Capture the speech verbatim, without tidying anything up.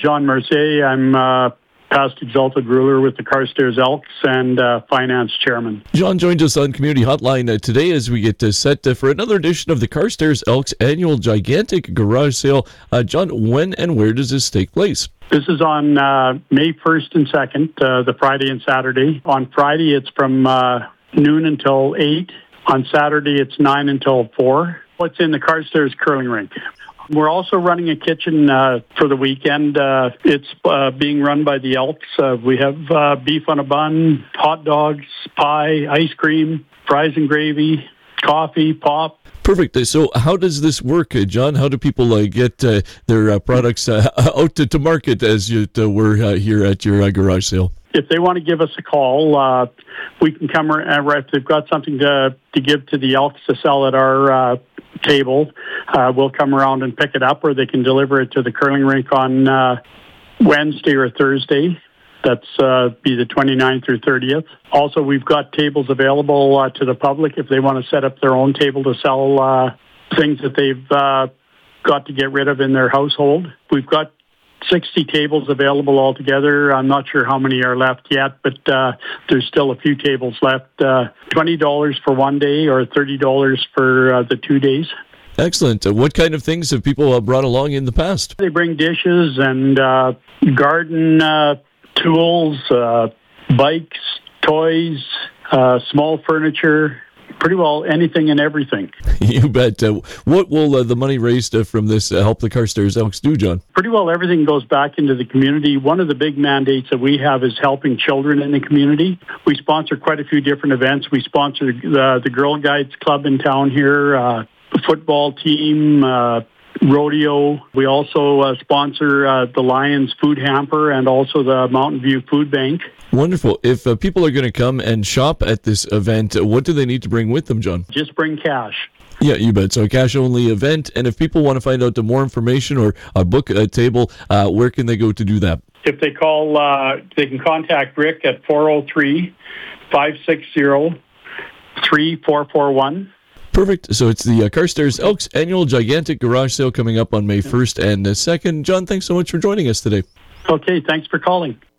John Mercier. I'm uh, past exalted ruler with the Carstairs Elks and uh, finance chairman. John joins us on Community Hotline uh, today as we get uh, set uh, for another edition of the Carstairs Elks annual gigantic garage sale. Uh, John, when and where does this take place? This is on uh, May first and second, uh, the Friday and Saturday. On Friday, it's from uh, noon until eight. On Saturday, it's nine until four. What's in the Carstairs curling rink? We're also running a kitchen uh, for the weekend. Uh, it's uh, being run by the Elks. Uh, we have uh, beef on a bun, hot dogs, pie, ice cream, fries and gravy, coffee, pop. Perfect. So how does this work, uh, John? How do people uh, get uh, their uh, products uh, out to, to market as you uh, were uh, here at your uh, garage sale? If they want to give us a call, uh, we can come around. If they've got something to, to give to the Elks to sell at our uh, table, uh, we'll come around and pick it up, or they can deliver it to the curling rink on uh, Wednesday or Thursday. That's uh, be the twenty-ninth or thirtieth. Also, we've got tables available uh, to the public if they want to set up their own table to sell uh, things that they've uh, got to get rid of in their household. We've got sixty tables available altogether. I'm not sure how many are left yet, but uh, there's still a few tables left. Uh, twenty dollars for one day or thirty dollars for uh, the two days. Excellent. Uh, what kind of things have people uh, brought along in the past? They bring dishes and uh, garden uh, tools, uh, bikes, toys, uh, small furniture, pretty well anything and everything. You bet. Uh, what will uh, the money raised uh, from this uh, help the Carstairs Elks do, John? Pretty well everything goes back into the community. One of the big mandates that we have is helping children in the community. We sponsor quite a few different events. We sponsor the, the Girl Guides Club in town here, uh, the football team, uh, rodeo. We also uh, sponsor uh, the Lions Food Hamper and also the Mountain View Food Bank. Wonderful. If uh, people are going to come and shop at this event, uh, what do they need to bring with them, John? Just bring cash. Yeah, you bet. So a cash-only event. And if people want to find out more information or uh, book a table, uh, where can they go to do that? If they call, uh, they can contact Rick at four oh three, five six zero, three four four one. Perfect. So it's the uh, Carstairs Elks annual gigantic garage sale coming up on May first and second. John, thanks so much for joining us today. Okay, thanks for calling.